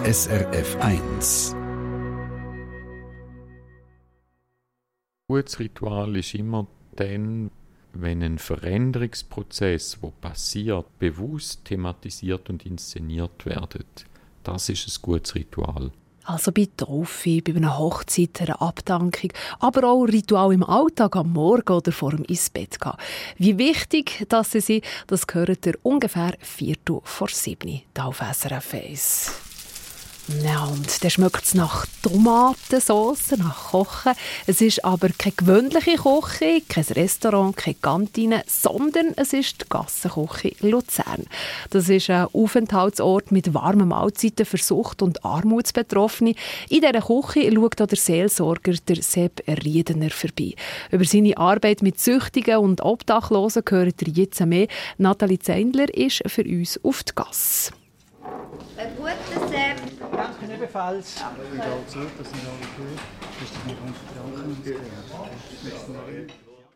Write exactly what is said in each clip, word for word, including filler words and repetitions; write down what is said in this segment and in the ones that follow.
S R F eins. Ein gutes Ritual ist immer dann, wenn ein Veränderungsprozess, der passiert, bewusst thematisiert und inszeniert wird. Das ist ein gutes Ritual. Also bei Trophy, bei einer Hochzeit, einer Abdankung, aber auch Ritual im Alltag am Morgen oder vor dem ins Bett gehen. Wie wichtig dass sie sind, das gehört ihr ungefähr Viertel vor sieben hier auf S R F eins. Ja, und dann schmeckt es nach Tomatensauce, nach Kochen. Es ist aber keine gewöhnliche Küche, kein Restaurant, keine Kantine, sondern es ist die Gassenküche Luzern. Das ist ein Aufenthaltsort mit warmen Mahlzeiten für Sucht- und Armutsbetroffene. In dieser Küche schaut auch der Seelsorger der Sepp Riedener vorbei. Über seine Arbeit mit Süchtigen und Obdachlosen hört ihr jetzt mehr. Nathalie Zeindler ist für uns auf die Gasse. Ein guter Sepp. Danke ebenfalls. Ich gehe zu, das sind alle gut. Ist das nicht unvertragen?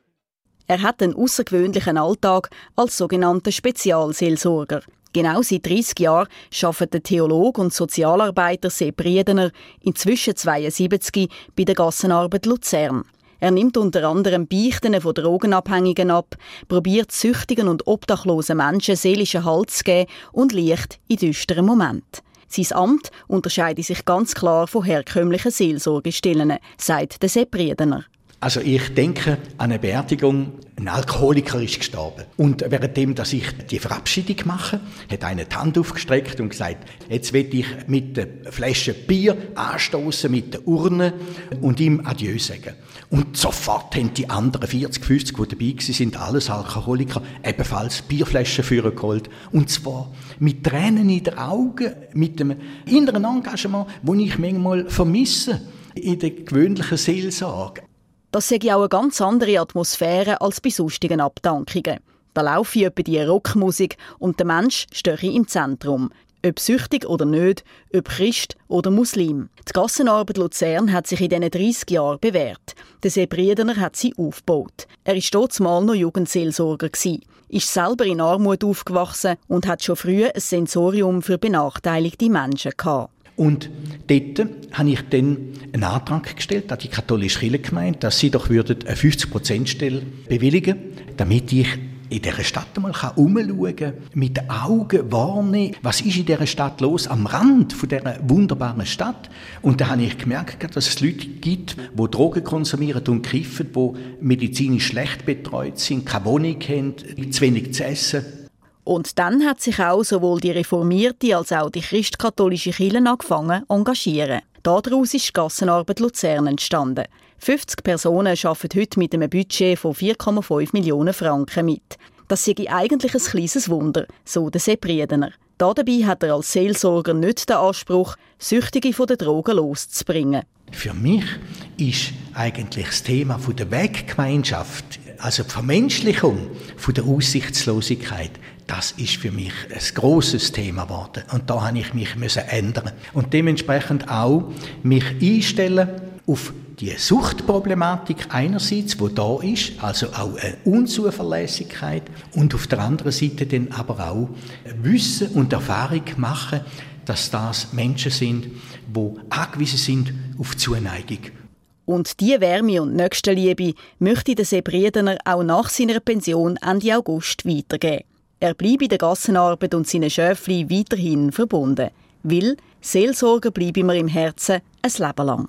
Er hat einen außergewöhnlichen Alltag als sogenannter Spezialseelsorger. Genau seit dreissig Jahren arbeitet der Theologe und Sozialarbeiter Sepp Riedener, inzwischen zweiundsiebzig, bei der Gassenarbeit Luzern. Er nimmt unter anderem Beichten von Drogenabhängigen ab, probiert süchtigen und obdachlosen Menschen seelischen Halt zu geben und Licht in düsteren Momenten. Sein Amt unterscheidet sich ganz klar von herkömmlichen Seelsorgestellen, sagt der Sepp Riedener. Also ich denke an eine Beerdigung, ein Alkoholiker ist gestorben. Und währenddem, dass ich die Verabschiedung mache, hat einer die Hand aufgestreckt und gesagt, jetzt will ich mit der Flasche Bier anstoßen, mit der Urne und ihm Adieu sagen. Und sofort haben die anderen vierzig, fünfzig, die dabei waren, alles Alkoholiker, ebenfalls Bierflaschen vorgeholt. Und zwar mit Tränen in den Augen, mit dem inneren Engagement, das ich manchmal vermisse in der gewöhnlichen Seelsorge. Das sei auch eine ganz andere Atmosphäre als bei sonstigen Abdankungen. Da laufe etwa die Rockmusik und der Mensch stehe im Zentrum. Ob süchtig oder nicht, ob Christ oder Muslim. Die Gassenarbeit Luzern hat sich in diesen dreissig Jahren bewährt. Der Sepp Riedener hat sie aufgebaut. Er war dort mal noch Jugendseelsorger, ist selber in Armut aufgewachsen und hat schon früh ein Sensorium für benachteiligte Menschen gehabt. Und dort habe ich dann einen Antrag gestellt an die katholische Kirchengemeinde, dass sie doch eine fünfzig Prozent Stelle bewilligen würden, damit ich in dieser Stadt einmal herumschauen kann, mit den Augen wahrnehmen, was ist in dieser Stadt los, am Rand von dieser wunderbaren Stadt. Und da habe ich gemerkt, dass es Leute gibt, die Drogen konsumieren und kiffen, die medizinisch schlecht betreut sind, keine Wohnung haben, zu wenig zu essen. Und dann hat sich auch sowohl die reformierte als auch die christkatholische Kirche angefangen zu engagieren. Daraus ist die Gassenarbeit Luzern entstanden. fünfzig Personen arbeiten heute mit einem Budget von vier Komma fünf Millionen Franken mit. Das sei eigentlich ein kleines Wunder, so der Sepp Riedener. Dabei hat er als Seelsorger nicht den Anspruch, Süchtige von den Drogen loszubringen. Für mich ist eigentlich das Thema der Weggemeinschaft, also die Vermenschlichung von der Aussichtslosigkeit, das ist für mich ein grosses Thema geworden. Und da habe ich mich ändern. Und dementsprechend auch mich einstellen auf die Suchtproblematik einerseits, die da ist, also auch eine Unzuverlässigkeit, und auf der anderen Seite dann aber auch Wissen und Erfahrung machen, dass das Menschen sind, die angewiesen sind auf Zuneigung. Und diese Wärme und Nächstenliebe möchte der Sepp Riedener auch nach seiner Pension Ende August weitergeben. Er bleibe der Gassenarbeit und seinen Schöfli weiterhin verbunden, weil Seelsorger bleibe ihm im Herzen ein Leben lang.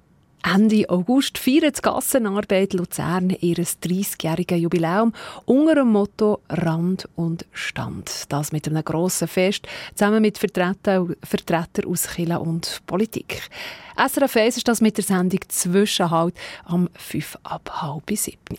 Ende August feiert die Gassenarbeit Luzern ihr dreissigjähriges Jubiläum unter dem Motto Rand und Stand. Das mit einem grossen Fest, zusammen mit Vertretern Vertreter aus Kirche und Politik. S R F eins ist das mit der Sendung «Zwischenhalt» am fünf ab halb sieben.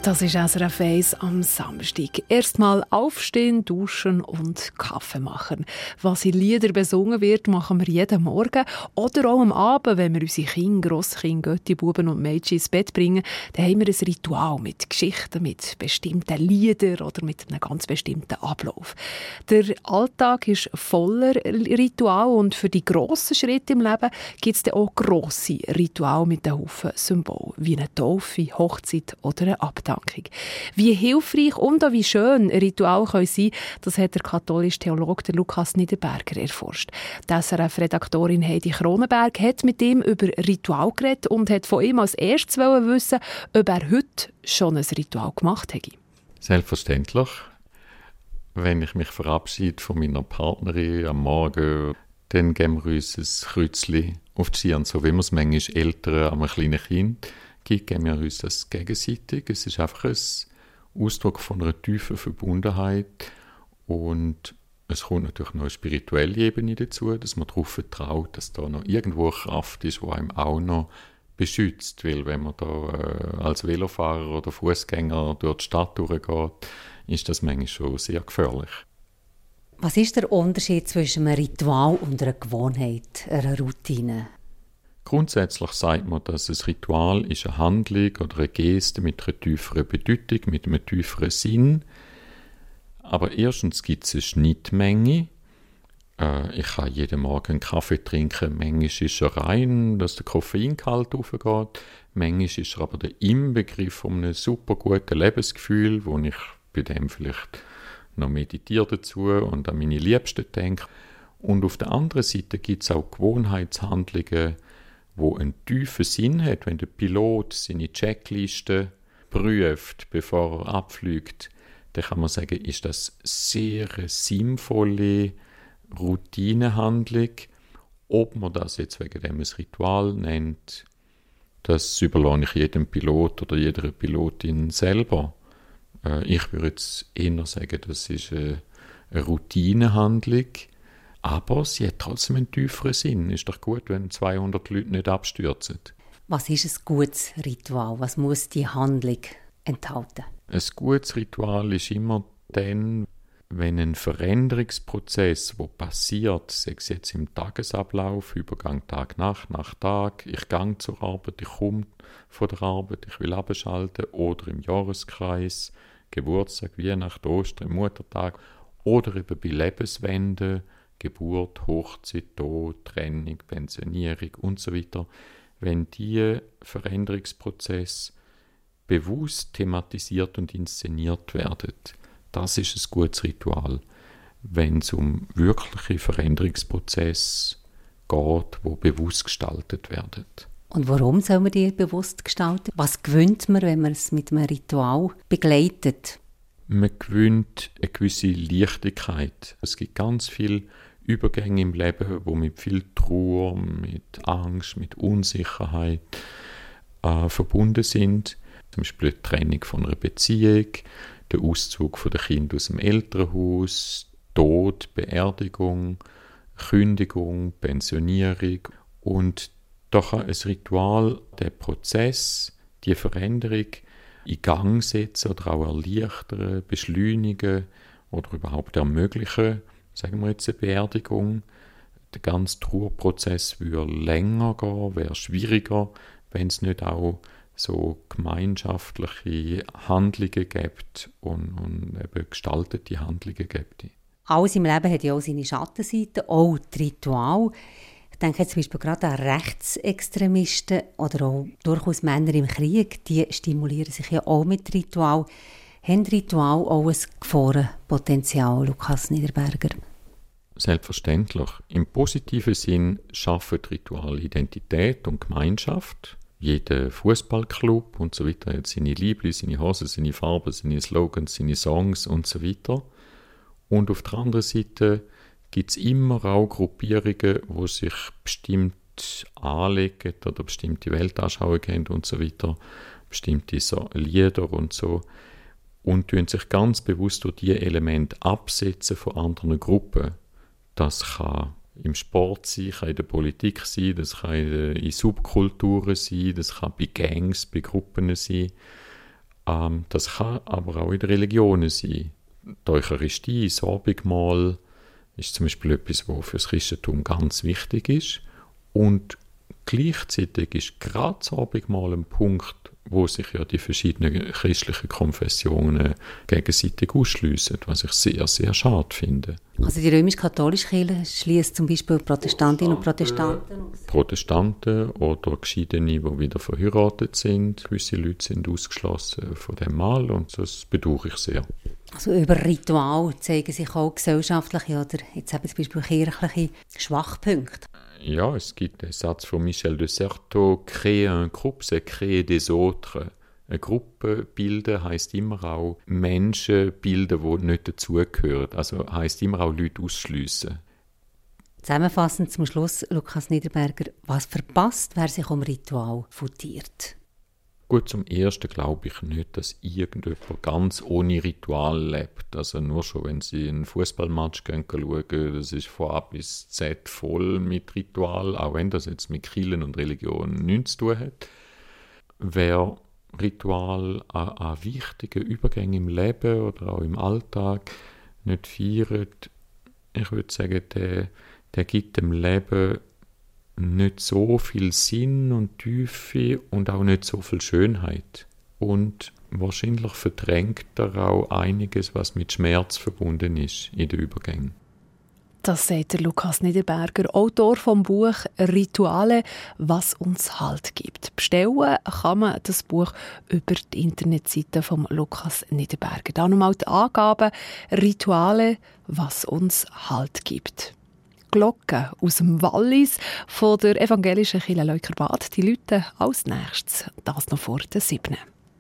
Das ist S R F eins am Samstag. Erstmal aufstehen, duschen und Kaffee machen. Was in Liedern besungen wird, machen wir jeden Morgen. Oder auch am Abend, wenn wir unsere Kinder, Grosskinder, Götti, Buben und Mädchen ins Bett bringen, dann haben wir ein Ritual mit Geschichten, mit bestimmten Liedern oder mit einem ganz bestimmten Ablauf. Der Alltag ist voller Ritual und für die grossen Schritte im Leben gibt es dann auch grosse Rituale mit einem Haufen Symbolen, wie eine Taufe, Hochzeit oder eine Abdankung. Wie hilfreich und auch wie schön ein Ritual sein kann, das hat der katholische Theologe Lukas Niederberger erforscht. Die S R F-Redaktorin Heidi Kronenberg hat mit ihm über Ritual geredet und hat von ihm als erstes wissen, ob er heute schon ein Ritual gemacht hat. Selbstverständlich. Wenn ich mich verabschiede von meiner Partnerin am Morgen, dann geben wir uns ein Kreuzchen auf die Stirn, so wie man es manchmal Eltern an einem kleinen Kind gibt, geben wir uns das gegenseitig. Es ist einfach ein Ausdruck von einer tiefen Verbundenheit und es kommt natürlich noch eine spirituelle Ebene dazu, dass man darauf vertraut, dass da noch irgendwo eine Kraft ist, die einem auch noch beschützt. Weil wenn man da äh, als Velofahrer oder Fußgänger durch die Stadt durchgeht, ist das manchmal schon sehr gefährlich. Was ist der Unterschied zwischen einem Ritual und einer Gewohnheit, einer Routine? Grundsätzlich sagt man, dass ein Ritual ist eine Handlung oder eine Geste mit einer tieferen Bedeutung, mit einem tieferen Sinn. Aber erstens gibt es eine Schnittmenge. Äh, ich kann jeden Morgen einen Kaffee trinken. Manchmal ist er rein, dass der Koffeingehalt hochgeht. Manchmal ist er aber der Inbegriff von einem super guten Lebensgefühl, wo ich bei dem vielleicht noch meditiere dazu und an meine Liebsten denke. Und auf der anderen Seite gibt es auch Gewohnheitshandlungen, wo einen tiefen Sinn hat, wenn der Pilot seine Checkliste prüft, bevor er abfliegt, dann kann man sagen, ist das sehr eine sinnvolle Routinehandlung. Ob man das jetzt wegen dem ein Ritual nennt, das überlasse ich jedem Pilot oder jeder Pilotin selber. Äh, ich würde jetzt eher sagen, das ist eine, eine Routinehandlung. Aber sie hat trotzdem einen tieferen Sinn. Ist doch gut, wenn zweihundert Leute nicht abstürzen. Was ist ein gutes Ritual? Was muss die Handlung enthalten? Ein gutes Ritual ist immer dann, wenn ein Veränderungsprozess, der passiert, sei es jetzt im Tagesablauf, Übergang Tag, Nacht, Nacht, Tag, ich gehe zur Arbeit, ich komme von der Arbeit, ich will abschalten, oder im Jahreskreis, Geburtstag, Weihnachten, Ostern, Muttertag, oder eben bei Lebenswenden, Geburt, Hochzeit, Tod, Trennung, Pensionierung und so weiter. Wenn diese Veränderungsprozesse bewusst thematisiert und inszeniert werden, das ist ein gutes Ritual. Wenn es um wirkliche Veränderungsprozesse geht, die bewusst gestaltet werden. Und warum soll man die bewusst gestalten? Was gewinnt man, wenn man es mit einem Ritual begleitet? Man gewinnt eine gewisse Leichtigkeit. Es gibt ganz viele Übergänge im Leben, die mit viel Trauer, mit Angst, mit Unsicherheit äh, verbunden sind. Zum Beispiel die Trennung von einer Beziehung, der Auszug der Kinder aus dem Elternhaus, Tod, Beerdigung, Kündigung, Pensionierung. Und da kann ein Ritual den Prozess, die Veränderung in Gang setzen oder auch erleichtern, beschleunigen oder überhaupt ermöglichen. Sagen wir jetzt eine Beerdigung. Der ganze Trauerprozess würde länger gehen, wäre schwieriger, wenn es nicht auch so gemeinschaftliche Handlungen gibt und, und eben gestaltete Handlungen gibt. Alles im Leben hat ja auch seine Schattenseiten, auch die Ritual. Ich denke jetzt zum Beispiel gerade an Rechtsextremisten oder auch durchaus Männer im Krieg, die stimulieren sich ja auch mit Ritual. Haben Ritual auch ein Gefahrenpotenzial, Lukas Niederberger? Selbstverständlich. Im positiven Sinn schaffen Ritual Identität und Gemeinschaft. Jeder Fußballclub und so weiter hat seine Liebli, seine Hosen, seine Farben, seine Slogans, seine Songs und so weiter. Und auf der anderen Seite gibt es immer auch Gruppierungen, die sich bestimmt anlegen oder bestimmte Weltanschauungen haben und so weiter, bestimmte so Lieder und so, und tun sich ganz bewusst durch diese Elemente absetzen von anderen Gruppen. Das kann im Sport sein, kann in der Politik sein, das kann in Subkulturen sein, das kann bei Gangs, bei Gruppen sein. Ähm, das kann aber auch in den Religionen sein. Die Eucharistie, das Abendmahl, ist zum Beispiel etwas, was für das Christentum ganz wichtig ist. Und gleichzeitig ist gerade das Abendmahl ein Punkt, wo sich ja die verschiedenen christlichen Konfessionen gegenseitig ausschliessen, was ich sehr, sehr schade finde. Also die römisch-katholische Kirche schließt zum Beispiel Protestantinnen und Protestanten aus? Protestanten oder Geschiedene, die wieder verheiratet sind. Gewisse Leute sind ausgeschlossen von dem Mal und das bedauere ich sehr. Also über Ritual zeigen sich auch gesellschaftliche oder jetzt eben zum Beispiel kirchliche Schwachpunkte. Ja, es gibt den Satz von Michel de Certeau, «Créer un groupe, c'est créer des autres». Eine Gruppe bilden heisst immer auch Menschen bilden, die nicht dazugehören. Also heisst immer auch Leute ausschliessen. Zusammenfassend zum Schluss, Lukas Niederberger, was verpasst, wer sich um Ritual futiert? Gut, zum Ersten glaube ich nicht, dass irgendjemand ganz ohne Ritual lebt. Also nur schon, wenn Sie einen Fußballmatch schauen, das ist von A bis Z voll mit Ritual, auch wenn das jetzt mit Kirchen und Religion nichts zu tun hat. Wer Ritual an, an wichtigen Übergängen im Leben oder auch im Alltag nicht feiert, ich würde sagen, der, der gibt dem Leben nicht so viel Sinn und Tiefe und auch nicht so viel Schönheit. Und wahrscheinlich verdrängt er auch einiges, was mit Schmerz verbunden ist in den Übergängen. Das sagt der Lukas Niederberger, Autor vom Buch «Rituale, was uns Halt gibt». Bestellen kann man das Buch über die Internetseite von Lukas Niederberger. Da nochmal die Angaben «Rituale, was uns Halt gibt». Glocken aus dem Wallis von der evangelischen Kirche Leukerbad. Die Leute als nächstes. Das noch vor der siebten.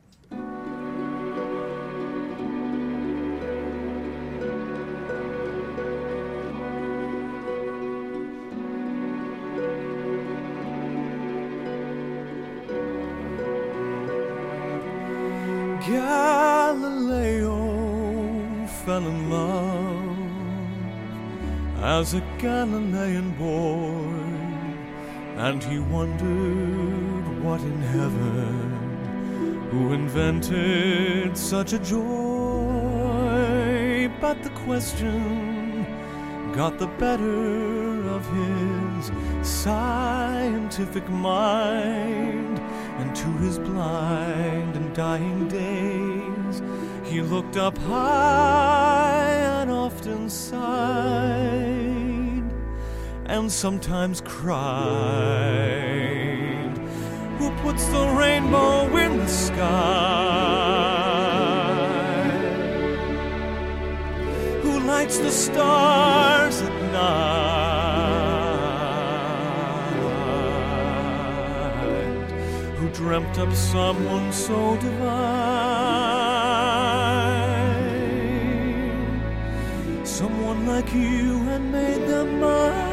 Galileo fell in love as a Galilean boy, and he wondered what in heaven, who invented such a joy. But the question got the better of his scientific mind, and to his blind and dying days he looked up high and often sighed, and sometimes cried. Who puts the rainbow in the sky? Who lights the stars at night? Who dreamt up someone so divine? Someone like you and made them mine.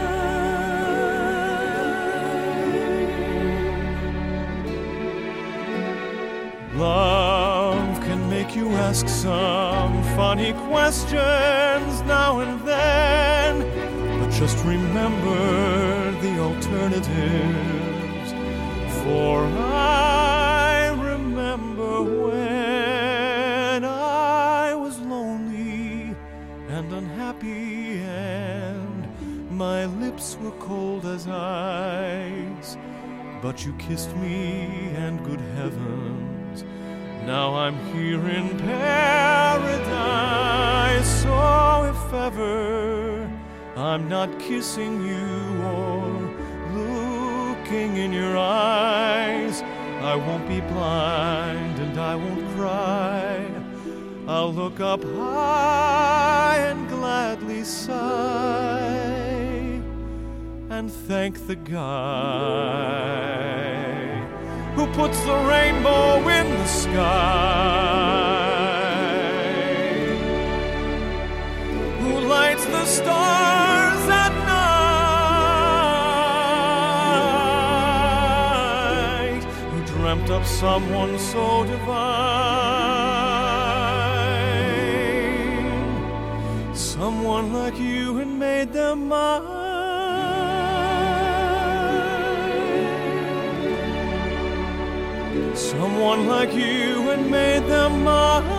Love can make you ask some funny questions now and then, but just remember the alternatives. For I remember when I was lonely and unhappy, and my lips were cold as ice, but you kissed me, and good heavens, now I'm here in paradise. So if ever I'm not kissing you or looking in your eyes, I won't be blind and I won't cry. I'll look up high and gladly sigh and thank the guy who puts the rainbow in the sky, who lights the stars at night, who dreamt up someone so divine, someone like you, and made them mine. someone like you and made them mine.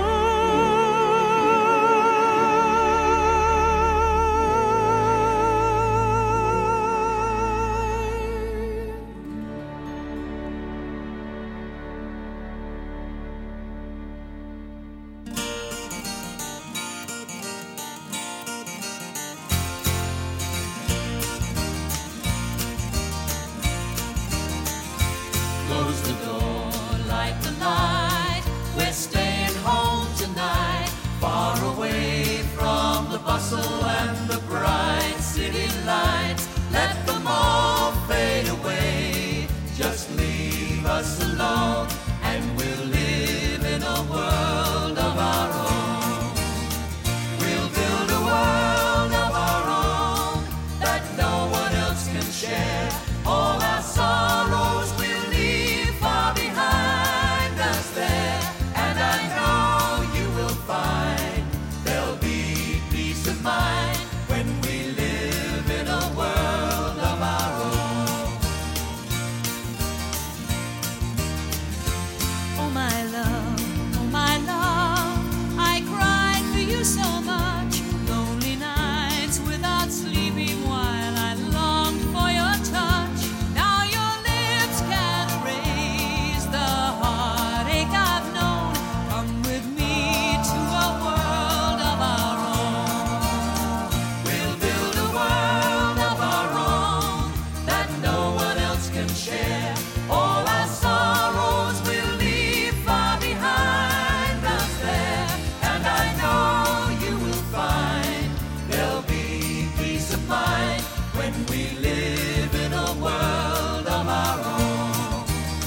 Close the door, light the light. We're staying home tonight, far away from the bustle and the bright city lights. Let them all fade away. Just leave us alone, and we'll live in a world of our own. We'll build a world of our own that no one else can share. All our sorrows we'll leave far behind us there. And I know you will find there'll be peace of mind when we live in a world of our own. Oh my love, oh my love, I cried for you so much. Lonely nights without sleeping while I longed for your touch. Now your lips can erase the heartache I've known. Come with me to a world of our own. We'll build a world of our own that no one else can share. All our sorrows we'll leave far behind us there. And I know you will find there'll be peace of mind when we live in a world of our own.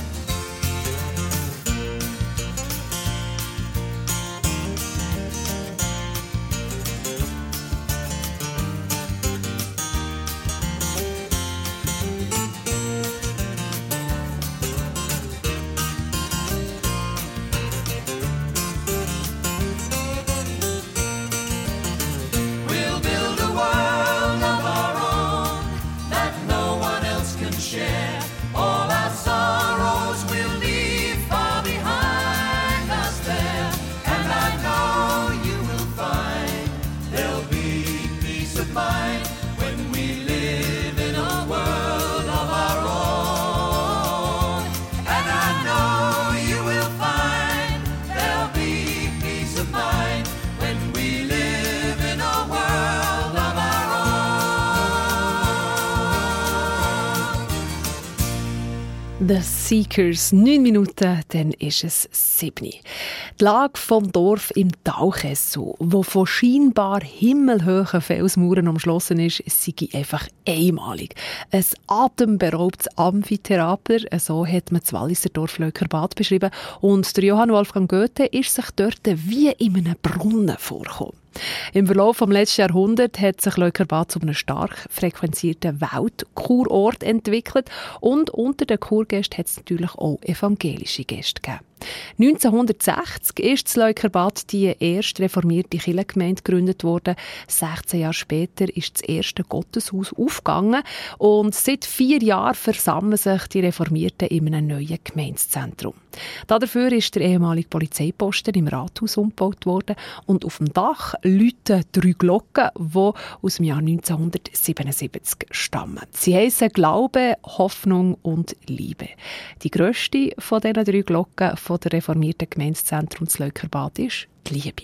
We'll build a world of our own that no one else can share. All our sorrows we'll leave far behind us there. And I know you will find there'll be peace of mind when we live in a world of our own. And I know you will find there'll be peace of mind when we live in a world of our own. The Seekers, neun Minuten, dann ist es sieben. Die Lage vom Dorf im Talkessel, wo von scheinbar himmelhohen Felsmauern umschlossen ist, sei einfach einmalig. Ein atemberaubtes Amphitheater, so hat man das Walliser Dorf Leukerbad beschrieben. Und der Johann Wolfgang Goethe ist sich dort wie in einem Brunnen vorgekommen. Im Verlauf des letzten Jahrhunderts hat sich Leukerbad zu einem stark frequenzierten Weltkurort entwickelt und unter den Kurgästen hat es natürlich auch evangelische Gäste gegeben. neunzehnhundertsechzig ist in Leukerbad die erste reformierte Kirchengemeinde gegründet worden. sechzehn Jahre später ist das erste Gotteshaus aufgegangen und seit vier Jahren versammeln sich die Reformierten in einem neuen Gemeindezentrum. Dafür ist der ehemalige Polizeiposten im Rathaus umgebaut worden und auf dem Dach läuten drei Glocken, die aus dem Jahr neunzehnhundertsiebenundsiebzig stammen. Sie heissen Glaube, Hoffnung und Liebe. Die grösste von diesen drei Glocken von der reformierten Gemeindezentrum zu Leukerbad ist die Liebe.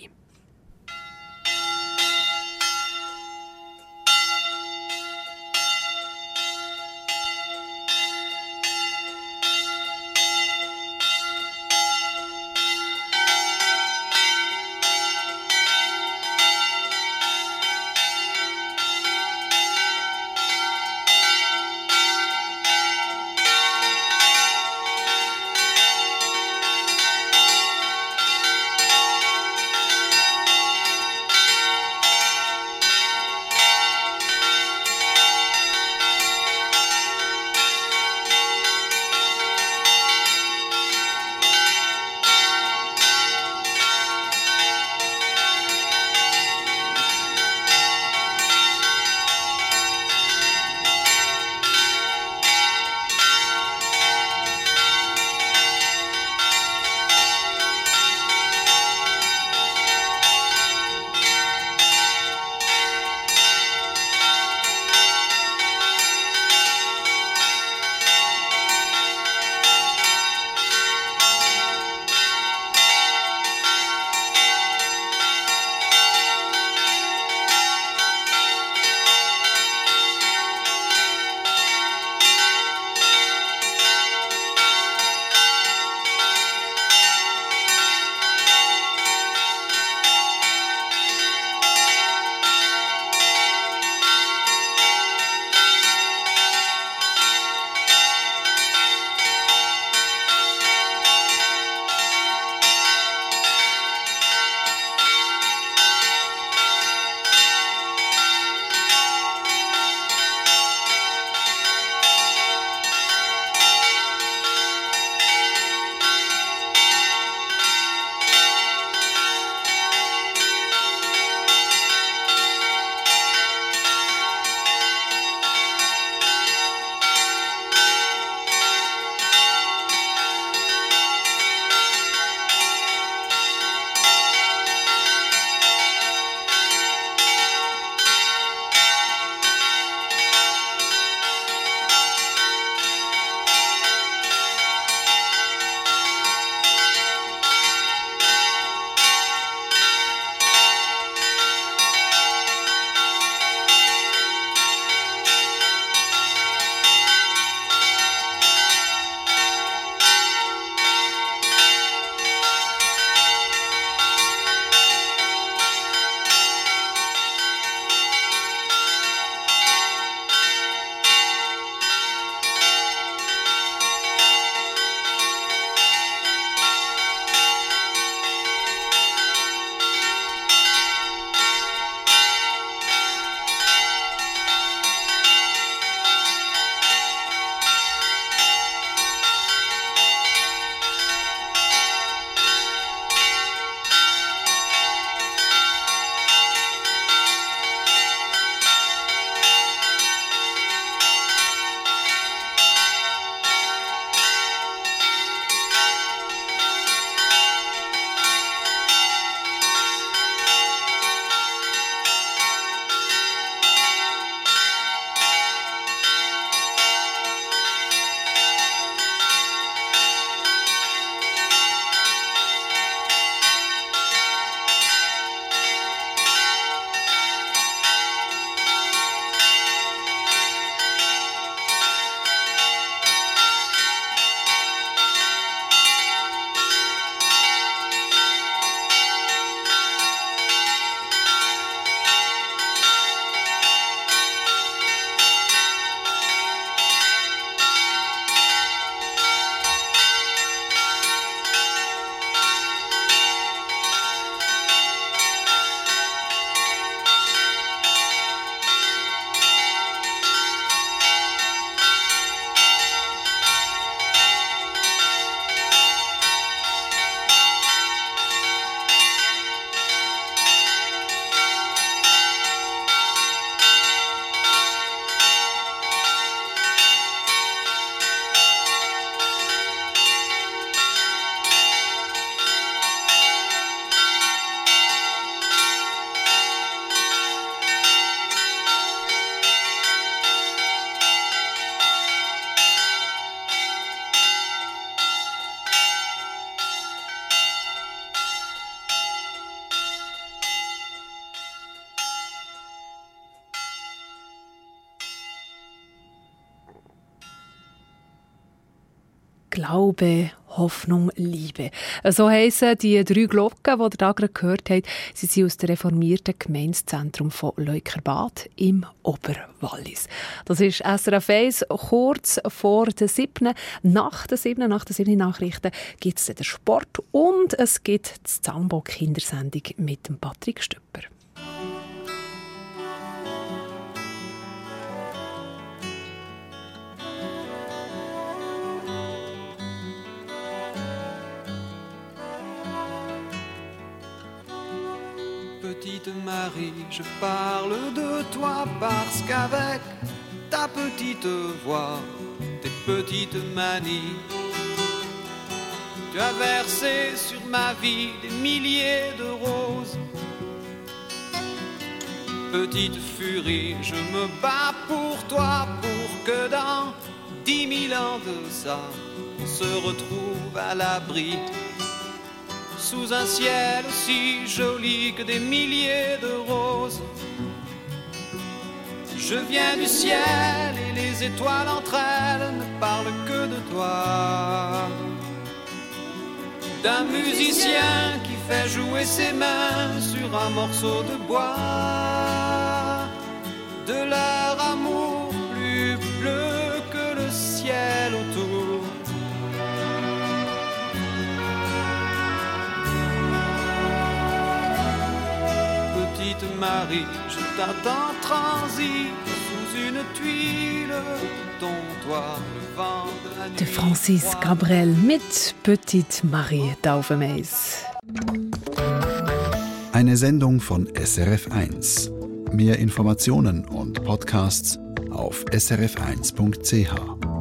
Glaube, Hoffnung, Liebe. So heissen die drei Glocken, die ihr da gerade gehört habt. Sie sind aus dem reformierten Gemeindezentrum von Leukerbad im Oberwallis. Das ist S R F eins, kurz vor der siebten. Nach der siebten, nach der siebten Nachrichten gibt es den Sport und es gibt die Zambo-Kindersendung mit dem Patrick Stöpper. Petite Marie, je parle de toi parce qu'avec ta petite voix, tes petites manies, tu as versé sur ma vie des milliers de roses. Petite furie, je me bats pour toi, pour que dans dix mille ans de ça, on se retrouve à l'abri. Sous un ciel aussi joli que des milliers de roses. Je viens du ciel et les étoiles entre elles ne parlent que de toi. D'un musicien qui fait jouer ses mains sur un morceau de bois. De leur amour plus bleu que le ciel autour. Petite Marie, je t'attends transi sous une tuile de ton toit, le vent de la nuit. De Francis Cabrel mit Petite Marie da auf dem Eis. Eine Sendung von S R F eins. Mehr Informationen und Podcasts auf s r f eins punkt c h.